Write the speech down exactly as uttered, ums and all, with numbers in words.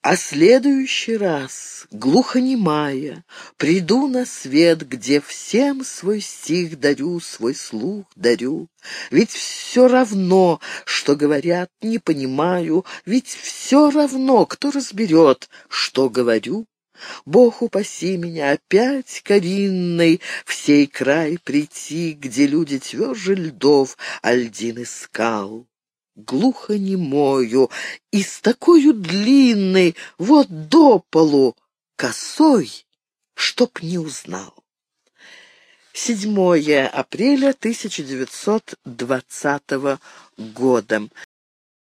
А следующий раз, глухонемая, приду на свет, где всем свой стих дарю, свой слух дарю. Ведь все равно, что говорят, не понимаю, ведь все равно, кто разберет, что говорю. Бог упаси меня опять Каринной в сей край прийти, где люди тверже льдов, а льдины скал. Глухонемою и с такою длинной, вот до полу, косой, чтоб не узнал. седьмое апреля тысяча девятьсот двадцатого года.